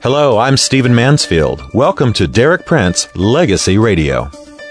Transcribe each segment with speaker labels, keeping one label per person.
Speaker 1: Hello, I'm Stephen Mansfield. Welcome to Derek Prince Legacy Radio.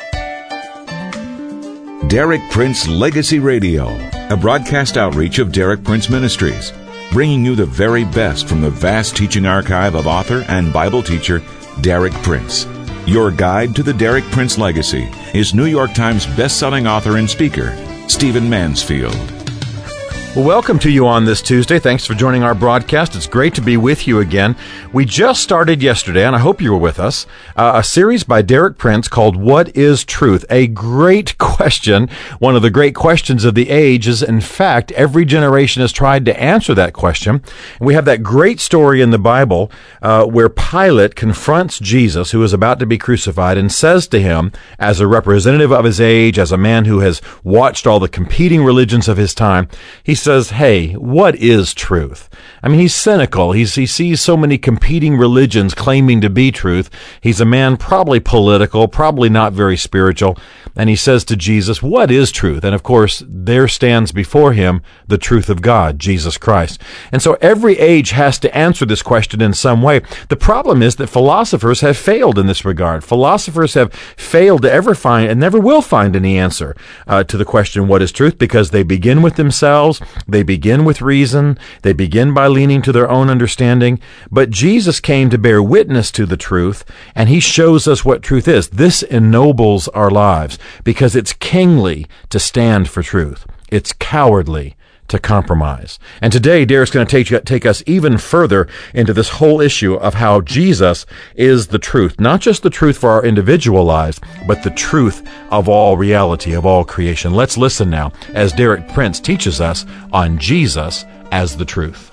Speaker 2: Derek Prince Legacy Radio, a broadcast outreach of Derek Prince Ministries, bringing you the very best from the vast teaching archive of author and Bible teacher Derek Prince. Your guide to the Derek Prince legacy is New York Times best-selling author and speaker, Stephen Mansfield.
Speaker 1: Well, welcome to you on this Tuesday. Thanks for joining our broadcast. It's great to be with you again. We just started yesterday, and I hope you were with us, a series by Derek Prince called What is Truth? A great question. One of the great questions of the age is, in fact, every generation has tried to answer that question. And we have that great story in the Bible where Pilate confronts Jesus, who is about to be crucified, and says to him, as a representative of his age, as a man who has watched all the competing religions of his time, he says, hey, what is truth? I mean, he's cynical. He sees so many competing religions claiming to be truth. He's a man probably political, probably not very spiritual. And he says to Jesus, what is truth? And of course, there stands before him the truth of God, Jesus Christ. And so every age has to answer this question in some way. The problem is that philosophers have failed in this regard. Philosophers have failed to ever find and never will find any answer to the question, what is truth? Because they begin with themselves. They begin with reason. They begin by leaning to their own understanding. But Jesus came to bear witness to the truth, and he shows us what truth is. This ennobles our lives because it's kingly to stand for truth. It's cowardly to compromise. And today, Derek's going to take us even further into this whole issue of how Jesus is the truth. Not just the truth for our individual lives, but the truth of all reality, of all creation. Let's listen now as Derek Prince teaches us on Jesus as the truth.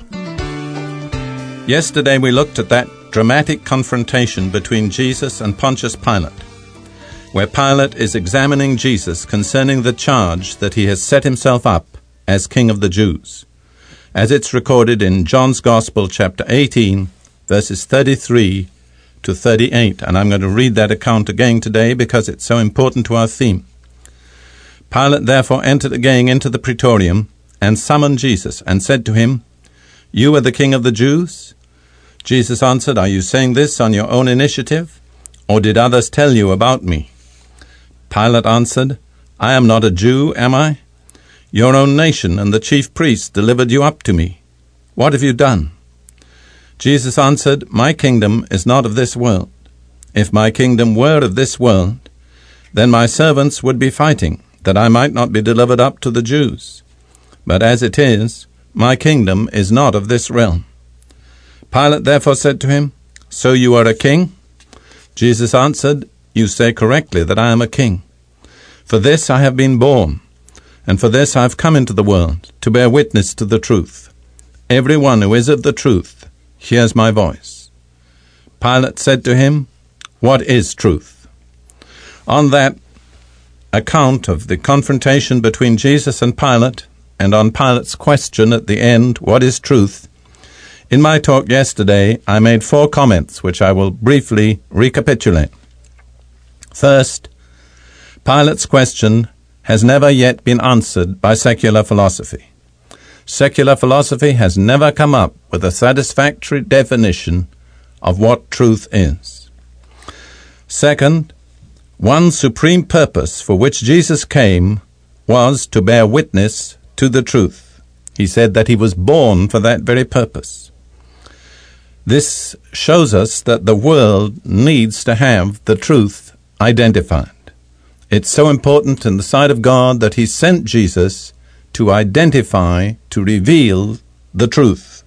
Speaker 3: Yesterday we looked at that dramatic confrontation between Jesus and Pontius Pilate, where Pilate is examining Jesus concerning the charge that he has set himself up as King of the Jews, as it's recorded in John's Gospel, chapter 18, verses 33 to 38. And I'm going to read that account again today because it's so important to our theme. Pilate therefore entered again into the praetorium and summoned Jesus and said to him, "You are the King of the Jews?" Jesus answered, "Are you saying this on your own initiative, or did others tell you about me?" Pilate answered, "I am not a Jew, am I? Your own nation and the chief priests delivered you up to me. What have you done?" Jesus answered, "My kingdom is not of this world. If my kingdom were of this world, then my servants would be fighting, that I might not be delivered up to the Jews. But as it is, my kingdom is not of this realm." Pilate therefore said to him, "So you are a king?" Jesus answered, "You say correctly that I am a king. For this I have been born, and for this I have come into the world, to bear witness to the truth. Every one who is of the truth hears my voice." Pilate said to him, "What is truth?" On that account of the confrontation between Jesus and Pilate, and on Pilate's question at the end, "What is truth?" in my talk yesterday, I made 4 comments, which I will briefly recapitulate. First, Pilate's question has never yet been answered by secular philosophy. Secular philosophy has never come up with a satisfactory definition of what truth is. Second, one supreme purpose for which Jesus came was to bear witness to the truth. He said that he was born for that very purpose. This shows us that the world needs to have the truth identified. It's so important in the sight of God that he sent Jesus to identify, to reveal the truth.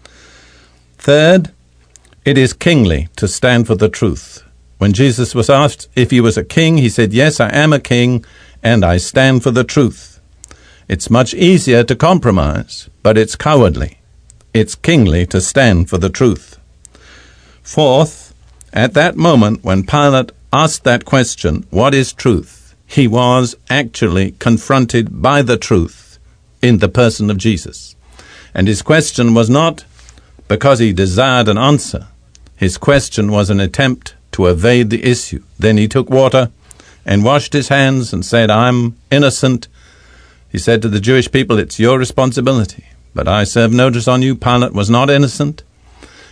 Speaker 3: Third, it is kingly to stand for the truth. When Jesus was asked if he was a king, he said, "Yes, I am a king, and I stand for the truth." It's much easier to compromise, but it's cowardly. It's kingly to stand for the truth. Fourth, at that moment when Pilate asked that question, "What is truth?" he was actually confronted by the truth in the person of Jesus. And his question was not because he desired an answer. His question was an attempt to evade the issue. Then he took water and washed his hands and said, "I'm innocent." He said to the Jewish people, "It's your responsibility." But I serve notice on you, Pilate was not innocent.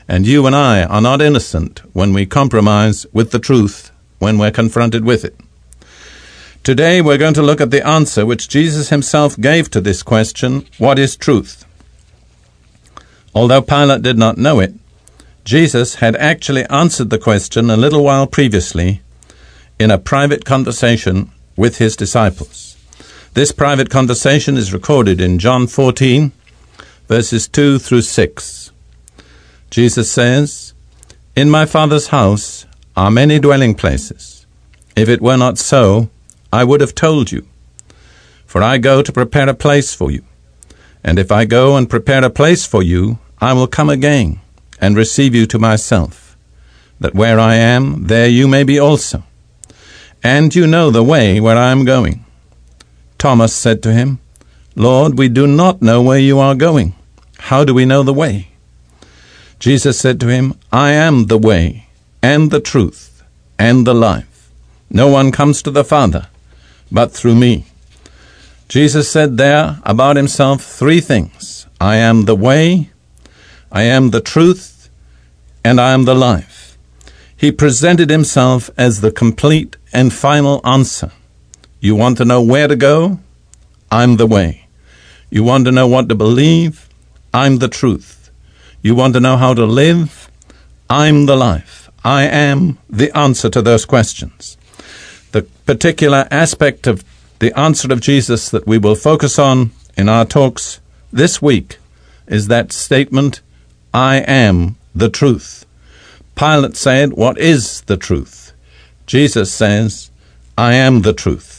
Speaker 3: And you and I are not innocent when we compromise with the truth when we're confronted with it. Today we're going to look at the answer which Jesus himself gave to this question, what is truth? Although Pilate did not know it, Jesus had actually answered the question a little while previously in a private conversation with his disciples. This private conversation is recorded in John 14, verses 2 through 6. Jesus says, "In my Father's house are many dwelling places. If it were not so, I would have told you. For I go to prepare a place for you. And if I go and prepare a place for you, I will come again and receive you to myself, that where I am, there you may be also. And you know the way where I am going." Thomas said to him, "Lord, we do not know where you are going. How do we know the way?" Jesus said to him, "I am the way, and the truth, and the life. No one comes to the Father but through me." Jesus said there about himself three things: I am the way, I am the truth, and I am the life. He presented himself as the complete and final answer. You want to know where to go? I'm the way. You want to know what to believe? I'm the truth. You want to know how to live? I'm the life. I am the answer to those questions. The particular aspect of the answer of Jesus that we will focus on in our talks this week is that statement, I am the truth. Pilate said, what is the truth? Jesus says, I am the truth.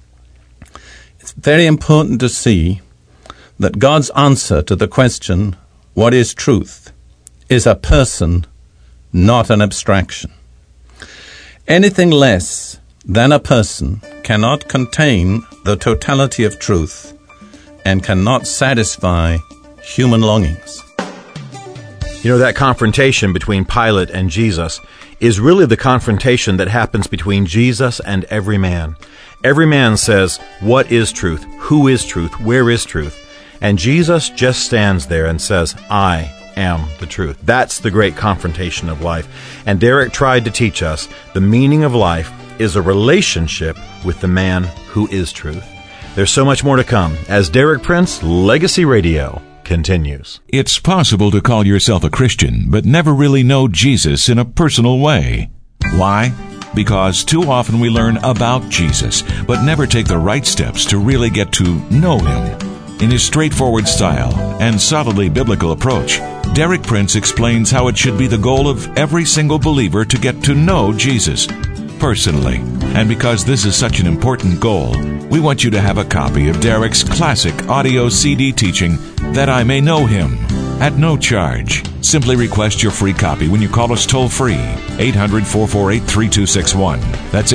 Speaker 3: It's very important to see that God's answer to the question, what is truth, is a person, not an abstraction. Anything less than a person cannot contain the totality of truth and cannot satisfy human longings.
Speaker 1: You know, that confrontation between Pilate and Jesus is really the confrontation that happens between Jesus and every man. Every man says, what is truth? Who is truth? Where is truth? And Jesus just stands there and says, I am the truth. That's the great confrontation of life. And Derek tried to teach us the meaning of life is a relationship with the man who is truth. There's so much more to come as Derek Prince Legacy Radio continues.
Speaker 2: It's possible to call yourself a Christian, but never really know Jesus in a personal way. Why? Because too often we learn about Jesus, but never take the right steps to really get to know Him. In his straightforward style and solidly biblical approach, Derek Prince explains how it should be the goal of every single believer to get to know Jesus personally. And because this is such an important goal, we want you to have a copy of Derek's classic audio CD teaching, That I May Know Him, at no charge. Simply request your free copy when you call us toll-free, 800-448-3261. That's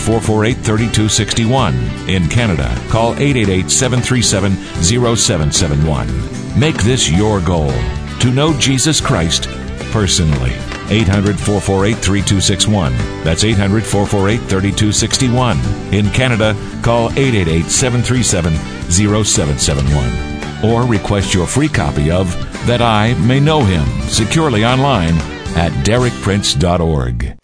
Speaker 2: 800-448-3261. In Canada, call 888-737-0771. Make this your goal, to know Jesus Christ personally. 800-448-3261. That's 800-448-3261. In Canada, call 888-737-0771. Or request your free copy of That I May Know Him securely online at derekprince.org.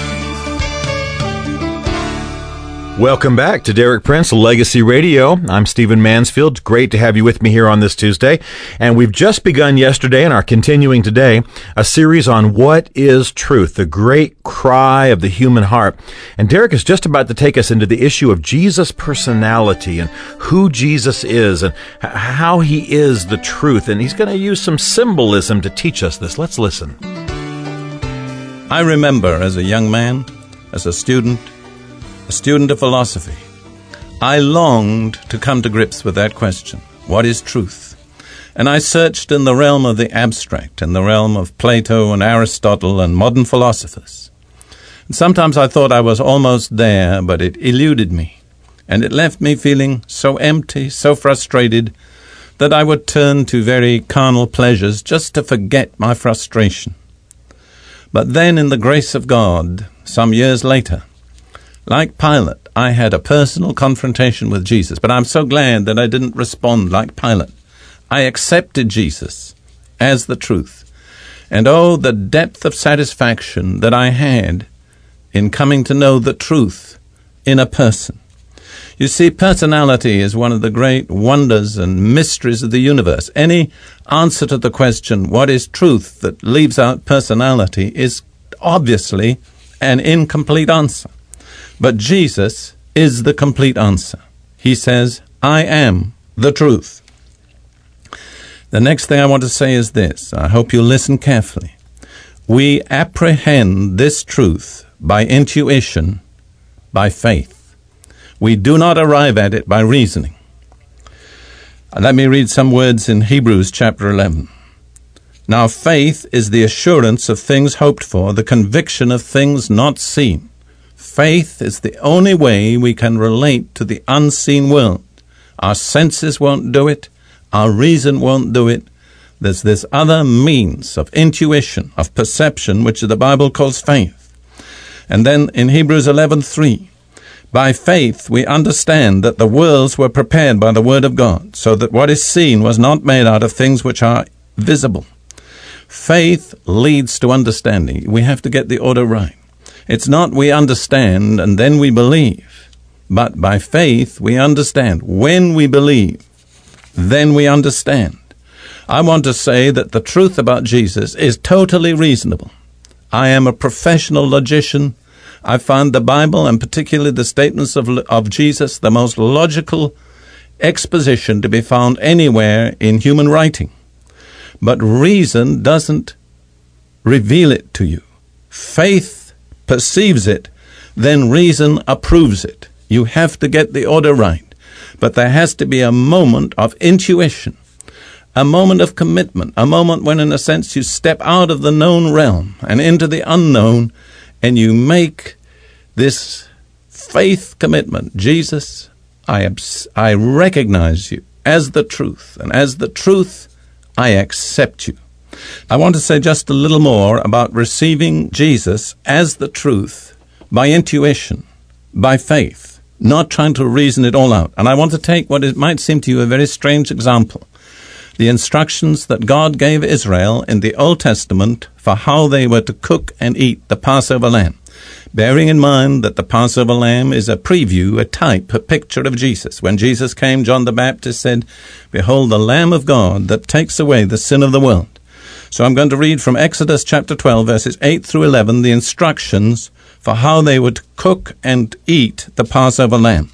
Speaker 1: Welcome back to Derek Prince Legacy Radio. I'm Stephen Mansfield. Great to have you with me here on this Tuesday. And we've just begun yesterday and are continuing today a series on what is truth, the great cry of the human heart. And Derek is just about to take us into the issue of Jesus' personality and who Jesus is and how he is the truth. And he's going to use some symbolism to teach us this. Let's listen.
Speaker 3: I remember as a young man, as a student of philosophy, I longed to come to grips with that question, what is truth? And I searched in the realm of the abstract, in the realm of Plato and Aristotle and modern philosophers. And sometimes I thought I was almost there, but it eluded me, and it left me feeling so empty, so frustrated, that I would turn to very carnal pleasures just to forget my frustration. But then, in the grace of God, some years later, like Pilate, I had a personal confrontation with Jesus, but I'm so glad that I didn't respond like Pilate. I accepted Jesus as the truth, And oh, the depth of satisfaction that I had in coming to know the truth in a person. You see, personality is one of the great wonders and mysteries of the universe. Any answer to the question, what is truth, that leaves out personality is obviously an incomplete answer. But Jesus is the complete answer. He says, I am the truth. The next thing I want to say is this. I hope you listen carefully. We apprehend this truth by intuition, by faith. We do not arrive at it by reasoning. Let me read some words in Hebrews chapter 11. Now faith is the assurance of things hoped for, the conviction of things not seen. Faith is the only way we can relate to the unseen world. Our senses won't do it. Our reason won't do it. There's this other means of intuition, of perception, which the Bible calls faith. And then in Hebrews 11:3, by faith we understand that the worlds were prepared by the word of God, so that what is seen was not made out of things which are visible. Faith leads to understanding. We have to get the order right. It's not we understand and then we believe, but by faith we understand. When we believe, then we understand. I want to say that the truth about Jesus is totally reasonable. I am a professional logician. I find the Bible, and particularly the statements of Jesus, the most logical exposition to be found anywhere in human writing. But reason doesn't reveal it to you. Faith perceives it, then reason approves it. You have to get the order right. But there has to be a moment of intuition, a moment of commitment, a moment when, in a sense, you step out of the known realm and into the unknown, and you make this faith commitment. Jesus, I recognize you as the truth, and as the truth, I accept you. I want to say just a little more about receiving Jesus as the truth by intuition, by faith. Not trying to reason it all out. And I want to take what it might seem to you a very strange example. The instructions that God gave Israel in the Old Testament for how they were to cook and eat the Passover lamb. Bearing in mind that the Passover lamb is a preview, a type, a picture of Jesus. When Jesus came, John the Baptist said, "Behold the Lamb of God that takes away the sin of the world." So I'm going to read from Exodus chapter 12, verses 8 through 11, the instructions for how they would cook and eat the Passover lamb.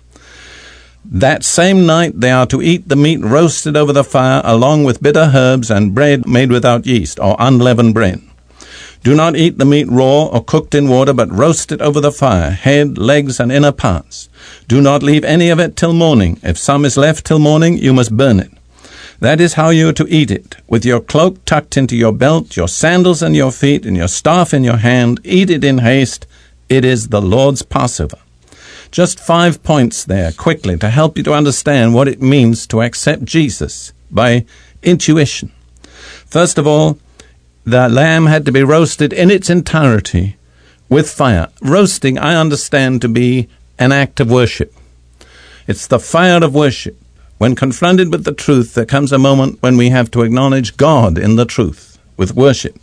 Speaker 3: That same night they are to eat the meat roasted over the fire, along with bitter herbs and bread made without yeast, or unleavened bread. Do not eat the meat raw or cooked in water, but roast it over the fire, head, legs, and inner parts. Do not leave any of it till morning. If some is left till morning, you must burn it. That is how you are to eat it, with your cloak tucked into your belt, your sandals on your feet, and your staff in your hand. Eat it in haste. It is the Lord's Passover. Just 5 points there, quickly, to help you to understand what it means to accept Jesus by intuition. First of all, the lamb had to be roasted in its entirety with fire. Roasting, I understand to be an act of worship. It's the fire of worship. When confronted with the truth, there comes a moment when we have to acknowledge God in the truth with worship.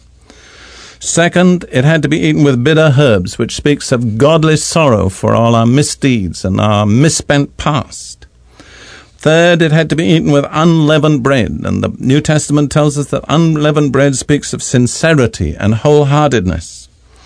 Speaker 3: Second, it had to be eaten with bitter herbs, which speaks of godly sorrow for all our misdeeds and our misspent past. Third, it had to be eaten with unleavened bread, and the New Testament tells us that unleavened bread speaks of sincerity and wholeheartedness.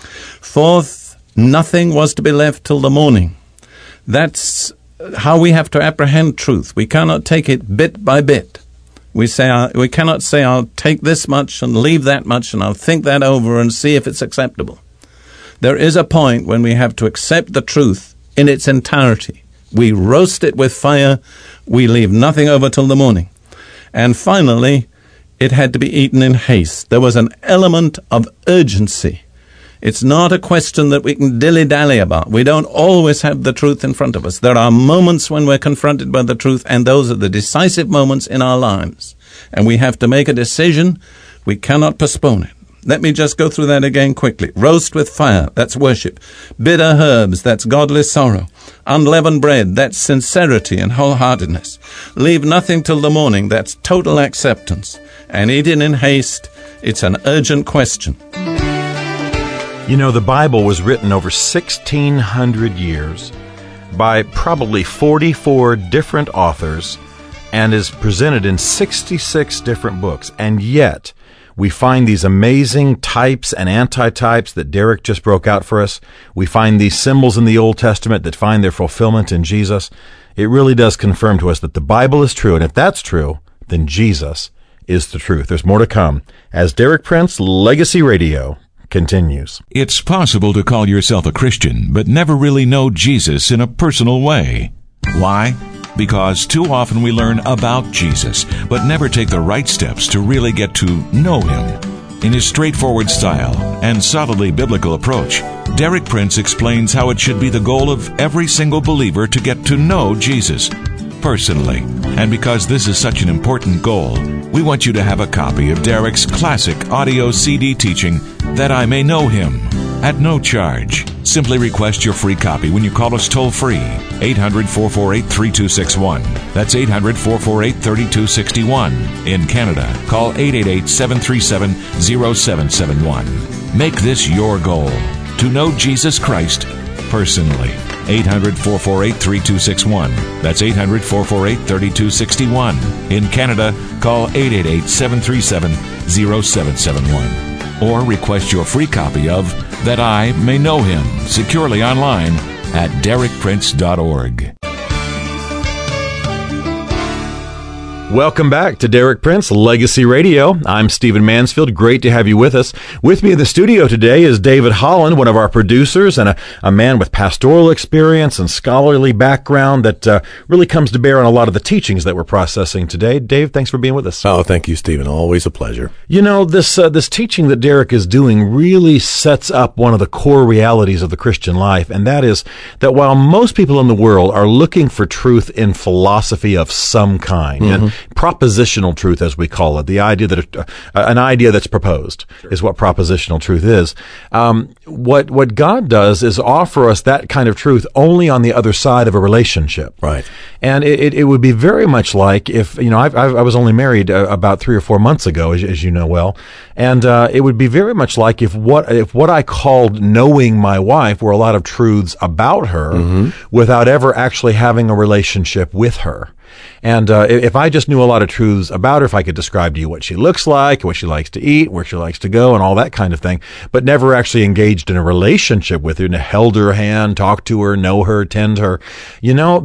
Speaker 3: Fourth, nothing was to be left till the morning. That's how we have to apprehend truth. We cannot take it bit by bit. We cannot say, I'll take this much and leave that much, and I'll think that over and see if it's acceptable. There is a point when we have to accept the truth in its entirety. We roast it with fire. We leave nothing over till the morning. And finally, it had to be eaten in haste. There was an element of urgency. It's not a question that we can dilly-dally about. We don't always have the truth in front of us. There are moments when we're confronted by the truth, and those are the decisive moments in our lives. And we have to make a decision. We cannot postpone it. Let me just go through that again quickly. Roast with fire, that's worship. Bitter herbs, that's godly sorrow. Unleavened bread, that's sincerity and wholeheartedness. Leave nothing till the morning, that's total acceptance. And eat it in haste, It's an urgent question.
Speaker 1: You know, the Bible was written over 1,600 years by probably 44 different authors and is presented in 66 different books. And yet, we find these amazing types and antitypes that Derek just broke out for us. We find these symbols in the Old Testament that find their fulfillment in Jesus. It really does confirm to us that the Bible is true. And if that's true, then Jesus is the truth. There's more to come as Derek Prince, Legacy Radio, continues.
Speaker 2: It's possible to call yourself a Christian, but never really know Jesus in a personal way. Why? Because too often we learn about Jesus, but never take the right steps to really get to know Him. In his straightforward style and solidly biblical approach, Derek Prince explains how it should be the goal of every single believer to get to know Jesus personally. And because this is such an important goal, we want you to have a copy of Derek's classic audio CD teaching, That I May Know Him, at no charge. Simply request your free copy when you call us toll-free, 800-448-3261. That's 800-448-3261. In Canada, call 888-737-0771. Make this your goal, to know Jesus Christ personally. 800-448-3261. That's 800-448-3261. In Canada, call 888-737-0771. Or request your free copy of That I May Know Him securely online at derekprince.org.
Speaker 1: Welcome back to Derek Prince, Legacy Radio. I'm Stephen Mansfield. Great to have you with us. With me in the studio today is David Holland, one of our producers and a man with pastoral experience and scholarly background that really comes to bear on a lot of the teachings that we're processing today. Dave, thanks for being with us.
Speaker 4: Oh, thank you, Stephen. Always a pleasure.
Speaker 1: You know, this teaching that Derek is doing really sets up one of the core realities of the Christian life, and that is that while most people in the world are looking for truth in philosophy of some kind, and propositional truth, as we call it, the idea that an idea that's proposed is what propositional truth is. What God does is offer us that kind of truth only on the other side of a relationship.
Speaker 4: Right.
Speaker 1: And it would be very much like if, you know, I was only married about 3 or 4 months ago, as you know well, and it would be very much like if what I called knowing my wife were a lot of truths about her without ever actually having a relationship with her. And if I just knew a lot of truths about her, if I could describe to you what she looks like, what she likes to eat, where she likes to go, and all that kind of thing, but never actually engaged in a relationship with her, and held her hand, talked to her, know her, tend her, you know,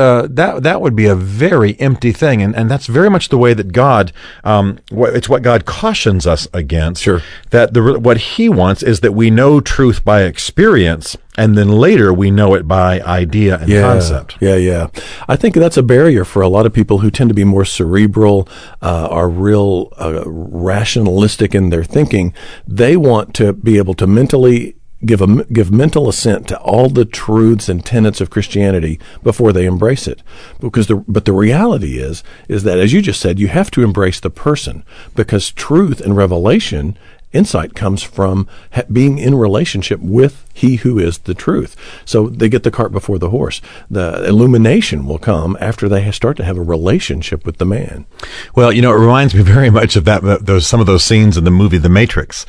Speaker 1: that would be a very empty thing. And that's very much the way that God, it's what God cautions us against.
Speaker 4: Sure.
Speaker 1: That what He wants is that we know truth by experience, and then later we know it by idea and concept.
Speaker 4: Yeah. I think that's a barrier for a lot of people who tend to be more cerebral, are real rationalistic in their thinking. They want to be able to mentally give mental assent to all the truths and tenets of Christianity before they embrace it. But the reality is that, as you just said, you have to embrace the person, because truth and revelation, insight, comes from being in relationship with He who is the truth. So they get the cart before the horse. The illumination will come after they start to have a relationship with the man.
Speaker 1: Well, you know, it reminds me very much of some of those scenes in the movie The Matrix.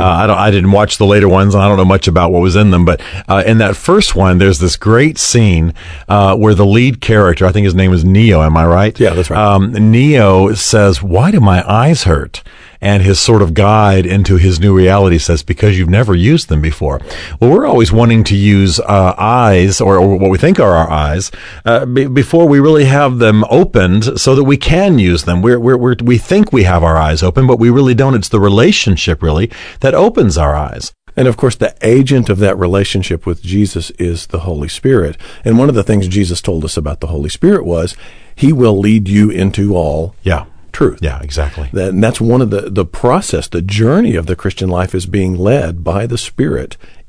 Speaker 1: I didn't watch the later ones, and I don't know much about what was in them, but in that first one, there's this great scene where the lead character, I think his name is Neo, am I right?
Speaker 4: Yeah, that's right.
Speaker 1: Neo says, "Why do my eyes hurt?" And his sort of guide into his new reality says, "Because you've never used them before." Well, we're always wanting to use eyes, or what we think are our eyes, before we really have them opened so that we can use them. We think we have our eyes open, but we really don't. It's the relationship, really, that opens our eyes.
Speaker 4: And of course, the agent of that relationship with Jesus is the Holy Spirit. And one of the things Jesus told us about the Holy Spirit was, He will lead you into all truth.
Speaker 1: Yeah, exactly.
Speaker 4: And that's one of the process, the journey of the Christian life is being led by the Spirit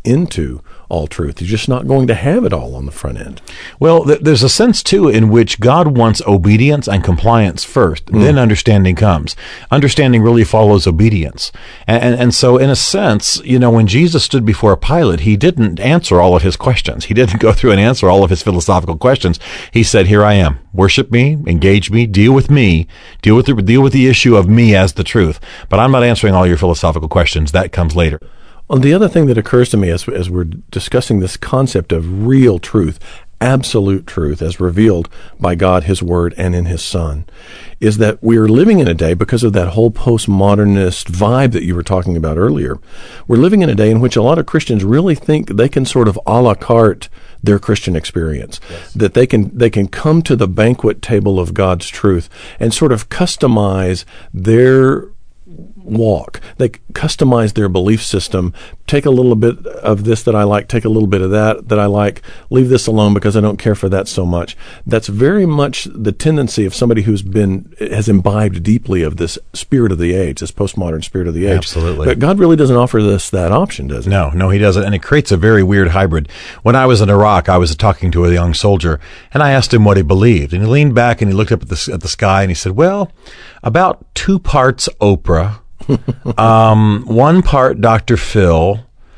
Speaker 4: into all truth. You're just not going to have it all on the front end.
Speaker 1: Well, there's a sense, too, in which God wants obedience and compliance first. Then understanding comes. Understanding really follows obedience. And so, in a sense, when Jesus stood before Pilate, he didn't answer all of his questions. He didn't go through and answer all of his philosophical questions. He said, here I am. Worship me, engage me, deal with me, deal with the issue of me as the truth. But I'm not answering all your philosophical questions. That comes later.
Speaker 4: Well, the other thing that occurs to me as we're discussing this concept of real truth, absolute truth, as revealed by God, His Word, and in His Son, is that we are living in a day, because of that whole postmodernist vibe that you were talking about earlier, we're living in a day in which a lot of Christians really think they can sort of a la carte their Christian experience, that they can come to the banquet table of God's truth and sort of customize their walk. They customize their belief system, take a little bit of this that I like, take a little bit of that I like, leave this alone because I don't care for that so much. That's very much the tendency of somebody has imbibed deeply of this spirit of the age, this postmodern spirit of the age.
Speaker 1: Absolutely.
Speaker 4: But God really doesn't offer us that option, does He?
Speaker 1: No, He doesn't. And it creates a very weird hybrid. When I was in Iraq, I was talking to a young soldier, and I asked him what he believed. And he leaned back and he looked up at the sky and he said, well, about 2 parts Oprah, 1 part Dr. Phil.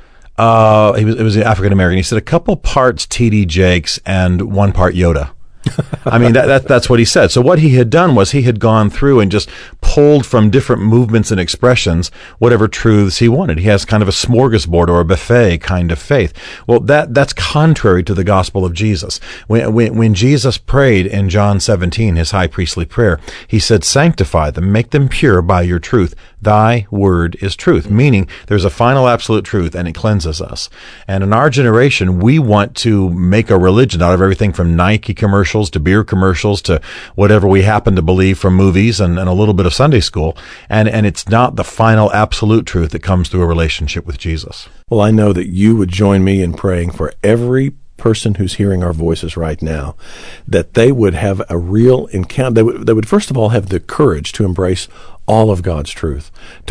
Speaker 1: It was African American. He said a couple parts T.D. Jakes and 1 part Yoda. I mean, that's what he said. So what he had done was he had gone through and just pulled from different movements and expressions whatever truths he wanted. He has kind of a smorgasbord or a buffet kind of faith. Well, that's contrary to the gospel of Jesus. When Jesus prayed in John 17, his high priestly prayer, he said, sanctify them, make them pure by your truth. Thy word is truth, meaning there's a final absolute truth and it cleanses us. And in our generation, we want to make a religion out of everything from Nike commercials to beer commercials to whatever we happen to believe from movies and a little bit of Sunday school. And it's not the final absolute truth that comes through a relationship with Jesus.
Speaker 4: Well, I know that you would join me in praying for every person who's hearing our voices right now, that they would have a real encounter. They would first of all have the courage to embrace all of God's truth,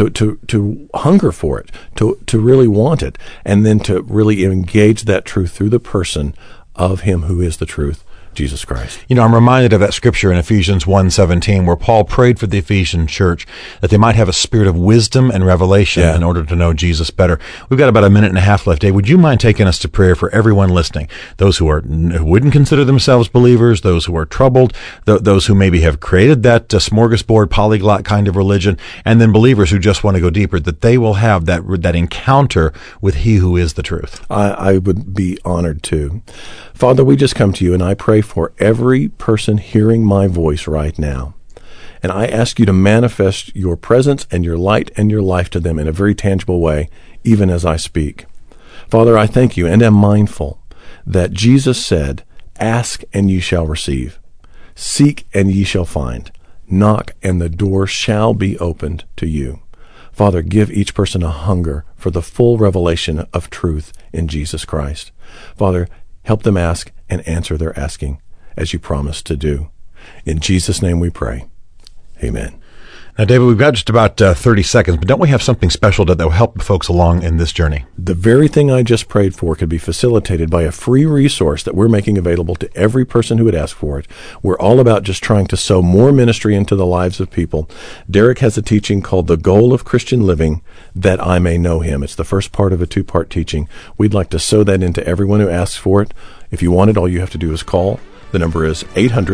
Speaker 4: to hunger for it, to really want it, and then to really engage that truth through the person of Him who is the truth, Jesus Christ.
Speaker 1: I'm reminded of that scripture in Ephesians 1:17 where Paul prayed for the Ephesian church that they might have a spirit of wisdom and revelation in order to know Jesus better. We've got about a minute and a half left. Dave, would you mind taking us to prayer for everyone listening? Those who wouldn't consider themselves believers, those who are troubled, those who maybe have created that smorgasbord, polyglot kind of religion, and then believers who just want to go deeper, that they will have that encounter with He who is the truth.
Speaker 4: I would be honored to. Father, we just come to you and I pray for every person hearing my voice right now. And I ask you to manifest your presence and your light and your life to them in a very tangible way, even as I speak. Father, I thank you and am mindful that Jesus said, ask and ye shall receive. Seek and ye shall find. Knock and the door shall be opened to you. Father, give each person a hunger for the full revelation of truth in Jesus Christ. Father, help them ask and answer their asking as you promised to do. In Jesus' name we pray. Amen.
Speaker 1: Now, David, we've got just about 30 seconds, but don't we have something special that will help folks along in this journey?
Speaker 4: The very thing I just prayed for could be facilitated by a free resource that we're making available to every person who would ask for it. We're all about just trying to sow more ministry into the lives of people. Derek has a teaching called The Goal of Christian Living, That I May Know Him. It's the first part of a 2-part teaching. We'd like to sow that into everyone who asks for it. If you want it, all you have to do is call. The number is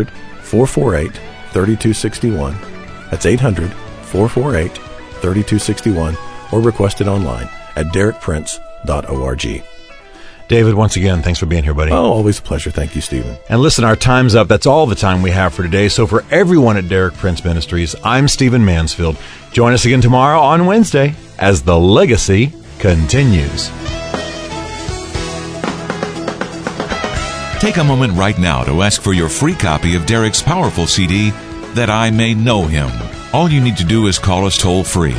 Speaker 4: 800-448-3261. That's 800-448-3261, or request it online at derekprince.org.
Speaker 1: David, once again, thanks for being here, buddy.
Speaker 4: Oh, always a pleasure. Thank you, Stephen.
Speaker 1: And listen, our time's up. That's all the time we have for today. So for everyone at Derek Prince Ministries, I'm Stephen Mansfield. Join us again tomorrow on Wednesday as the legacy continues.
Speaker 2: Take a moment right now to ask for your free copy of Derek's powerful CD, That I May Know Him. All you need to do is call us toll-free,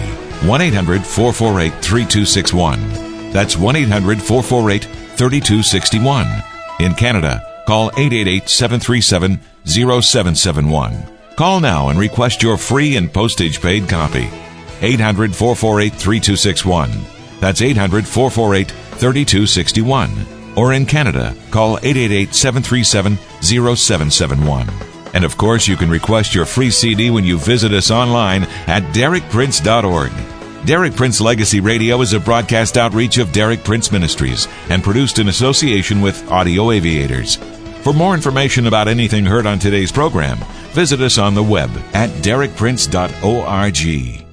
Speaker 2: 1-800-448-3261. That's 1-800-448-3261. In Canada, call 888-737-0771. Call now and request your free and postage-paid copy. 800-448-3261. That's 800-448-3261. 888-737-3261. Or in Canada, call 888-737-0771. And of course, you can request your free CD when you visit us online at DerekPrince.org. Derek Prince Legacy Radio is a broadcast outreach of Derek Prince Ministries and produced in association with Audio Aviators. For more information about anything heard on today's program, visit us on the web at DerekPrince.org.